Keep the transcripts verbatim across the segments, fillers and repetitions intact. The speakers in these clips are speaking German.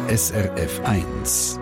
S R F eins.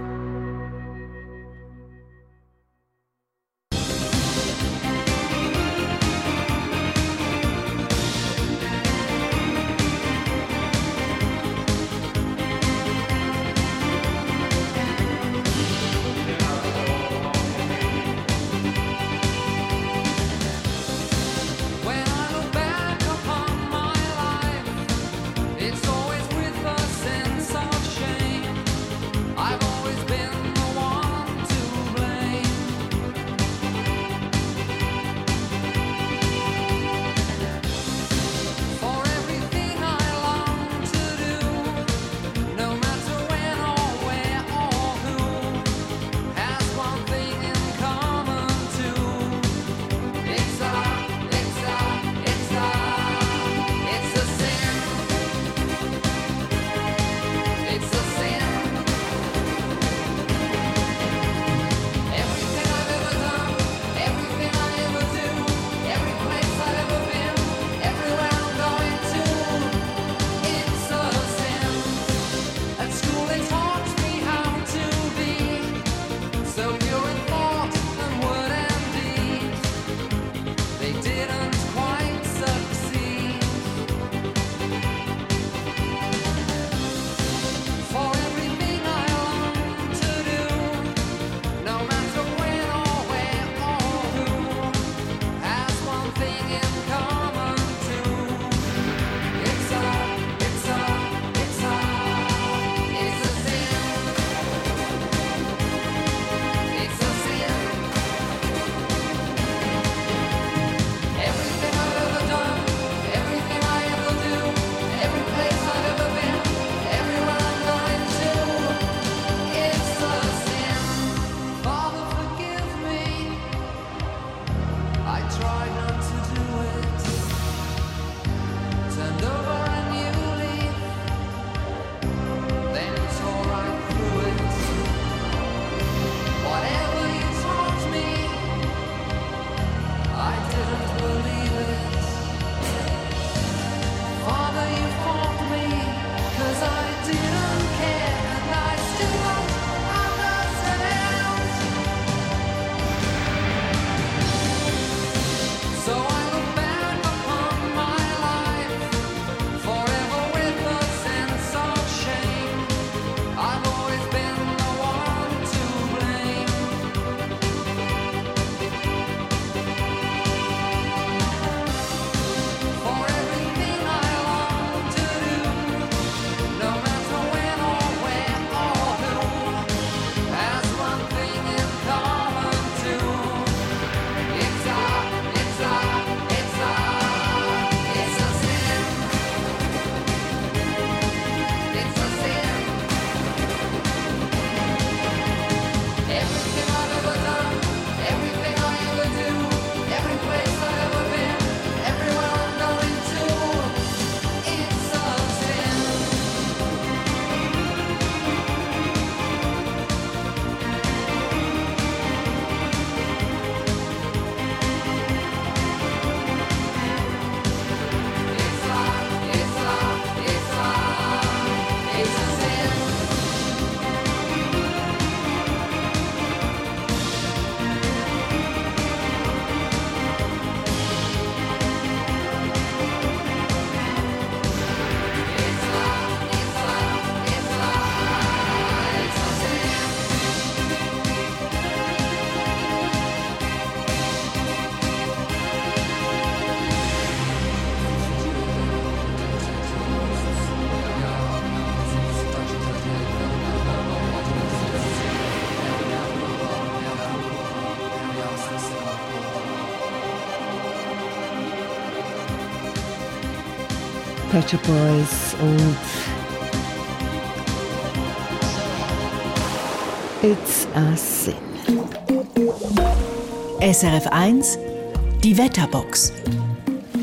Pet Shop Boys und It's a Sin. S R F eins, die Wetterbox.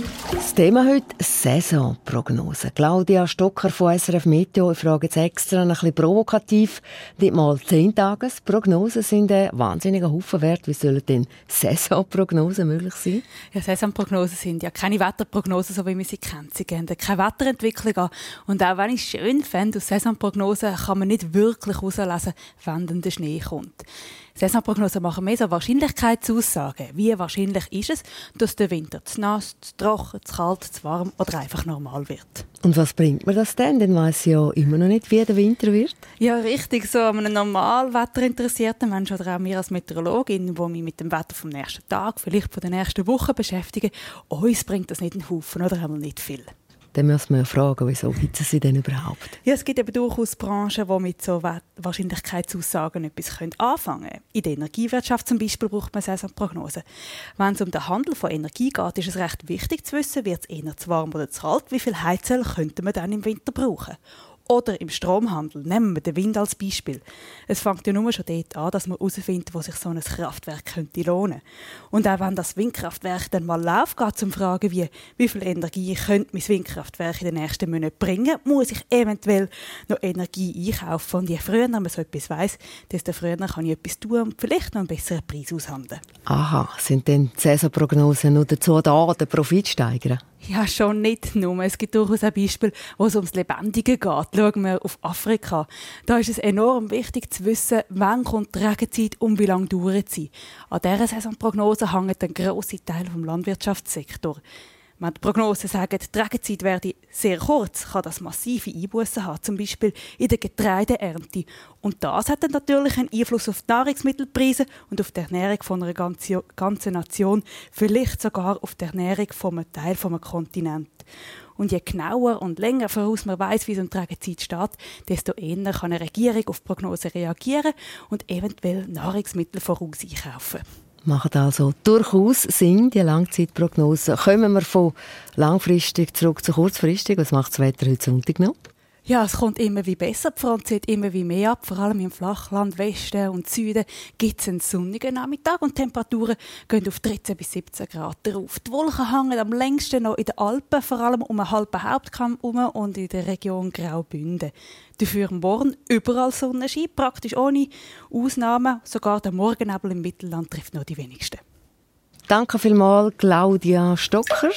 Das Thema heute Saisonprognose. Claudia Stocker von S R F Meteo. Ich frage jetzt extra ein bisschen provokativ. Nicht mal zehn Tagesprognosen sind ein wahnsinniger Haufen wert. Wie sollen denn Saisonprognosen möglich sein? Ja, Saisonprognosen sind ja keine Wetterprognosen, so wie wir sie kennen. Sie geben keine Wetterentwicklung an. Und auch wenn ich es schön fände, aus Saisonprognosen kann man nicht wirklich herauslesen, wann denn der Schnee kommt. Saisonprognosen machen mehr so Wahrscheinlichkeitsaussagen. Wie wahrscheinlich ist es, dass der Winter zu nass, zu trocken, zu kalt, zu warm oder einfach normal wird? Und was bringt mir das denn? Dann weiss ich ja immer noch nicht, wie der Winter wird. Ja, richtig. So einem normal wetterinteressierten Menschen oder auch mir als Meteorologin, die mich mit dem Wetter vom nächsten Tag, vielleicht von der nächsten Woche beschäftigen, uns bringt das nicht einen Haufen oder einmal nicht viel. Dann müssen wir fragen, wieso gibt es sie denn überhaupt? Ja, es gibt eben durchaus Branchen, die mit so Wahrscheinlichkeitsaussagen etwas anfangen können. In der Energiewirtschaft zum Beispiel braucht man Saisonprognosen. Wenn es um den Handel von Energie geht, ist es recht wichtig zu wissen, wird es eher zu warm oder zu kalt, wie viel Heizöl könnte man dann im Winter brauchen. Oder im Stromhandel, nehmen wir den Wind als Beispiel. Es fängt ja nur schon dort an, dass man herausfindet, wo sich so ein Kraftwerk könnte lohnen. Und auch wenn das Windkraftwerk dann mal läuft, geht es um Fragen wie, wie viel Energie könnte mein Windkraftwerk in den nächsten Monaten bringen? Muss ich eventuell noch Energie einkaufen? Und je früher man so etwas weiss, desto früher kann ich etwas tun und vielleicht noch einen besseren Preis aushandeln. Aha, sind denn die Saisonprognosen nur dazu da, den Profit zu steigern? Ja, schon nicht nur. Es gibt durchaus auch Beispiele, wo es ums Lebendige geht. Schauen wir auf Afrika. Da ist es enorm wichtig zu wissen, wann kommt die Regenzeit und wie lange dauert sie. An dieser Saisonprognose hängt ein grosser Teil vom Landwirtschaftssektor. Wenn die Prognosen sagen, die Regenzeit werde sehr kurz, kann das massive Einbußen haben, zum Beispiel in der Getreideernte. Und das hat dann natürlich einen Einfluss auf die Nahrungsmittelpreise und auf die Ernährung von einer ganzen Nation, vielleicht sogar auf die Ernährung von einem Teil des Kontinents. Und je genauer und länger voraus man weiss, wie so eine Regenzeit steht, desto eher kann eine Regierung auf die Prognose reagieren und eventuell Nahrungsmittel voraus einkaufen. Macht also durchaus Sinn, die Langzeitprognose. Kommen wir von langfristig zurück zu kurzfristig. Was macht das Wetter heute Sonntag noch? Ja, es kommt immer wie besser. Die Front zieht immer wie mehr ab. Vor allem im Flachland, Westen und Süden gibt es einen sonnigen Nachmittag und die Temperaturen gehen auf dreizehn bis siebzehn Grad rauf. Die Wolken hängen am längsten noch in den Alpen, vor allem um einen halben Hauptkamm herum und in der Region Graubünden. Dafür morgen überall Sonnenschein, praktisch ohne Ausnahmen. Sogar der Morgennebel im Mittelland trifft nur die wenigsten. Danke vielmals, Claudia Stocker.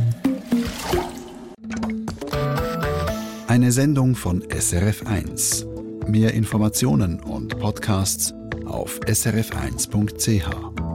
Eine Sendung von S R F eins. Mehr Informationen und Podcasts auf s r f eins punkt c h.